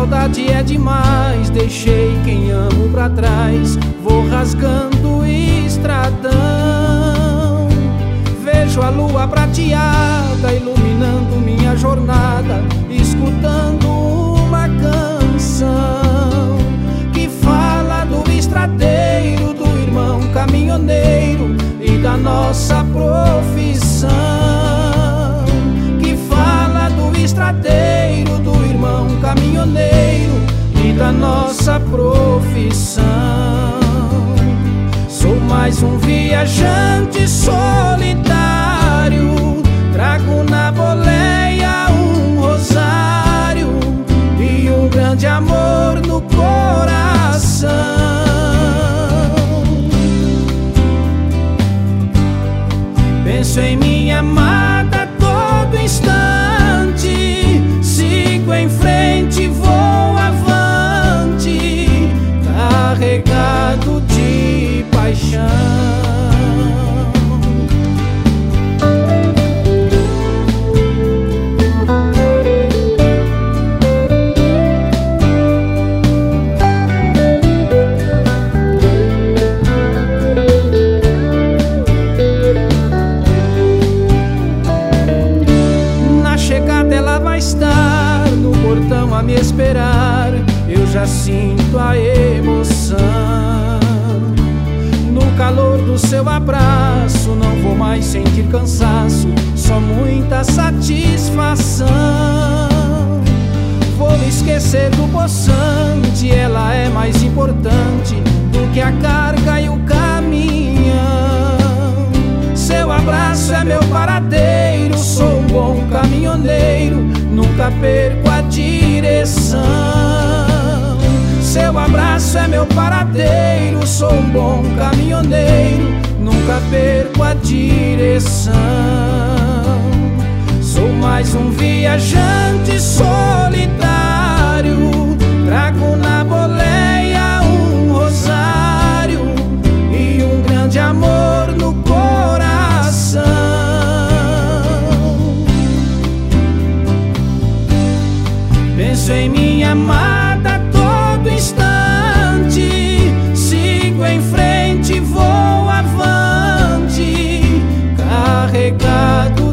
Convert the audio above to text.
saudade é demais, deixei quem amo pra trás. Vou rasgando o estradão, vejo a lua prateada iluminando minha jornada, escutando uma canção que fala do estradeiro, do irmão caminhoneiro e da nossa profissão. Que fala do estradeiro, do irmão caminhoneiro e da nossa profissão. Sou mais um viajante solitário, trago na boleia um rosário e um grande amor no coração. Penso em minha amada a todo instante, sigo em frente, vou avante, carregado de paixão. Ela vai estar no portão a me esperar, eu já sinto a emoção. No calor do seu abraço não vou mais sentir cansaço, só muita satisfação. Vou esquecer do poçante, ela é mais importante do que a carga e o caminhão. Seu abraço é meu paradeiro, sou um bom caminhoneiro, nunca perco a direção. Seu abraço é meu paradeiro, sou um bom caminhoneiro, nunca perco a direção. Sou mais um viajante solitário, trago na boleia um rosário e um grande amor no coração. Penso em minha amada a todo instante, sigo em frente, vou avante, carregado